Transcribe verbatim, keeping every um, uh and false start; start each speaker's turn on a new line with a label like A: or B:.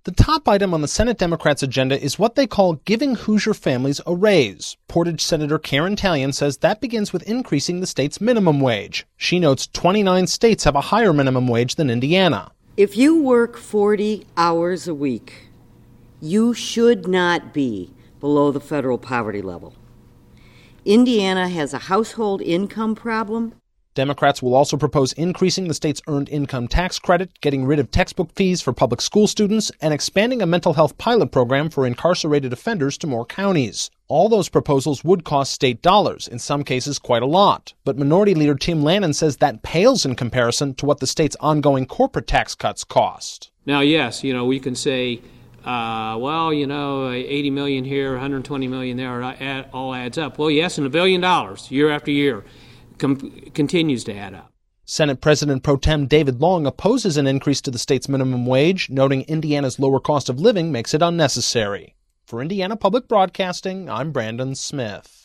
A: The top item on the Senate Democrats' agenda is what they call giving Hoosier families a raise. Portage Senator Karen Tallian says that begins with increasing the state's minimum wage. She notes twenty-nine states have a higher minimum wage than Indiana.
B: If you work forty hours a week, you should not be below the federal poverty level. Indiana has a household income problem.
A: Democrats will also propose increasing the state's earned income tax credit, getting rid of textbook fees for public school students, and expanding a mental health pilot program for incarcerated offenders to more counties. All those proposals would cost state dollars, in some cases quite a lot. But Minority Leader Tim Lannon says that pales in comparison to what the state's ongoing corporate tax cuts cost.
C: Now, yes, you know, we can say, uh, well, you know, eighty million here, one hundred twenty million there, all adds up. Well, yes, and a billion dollars year after year. Com- continues to add up.
A: Senate President Pro Tem David Long opposes an increase to the state's minimum wage, noting Indiana's lower cost of living makes it unnecessary. For Indiana Public Broadcasting, I'm Brandon Smith.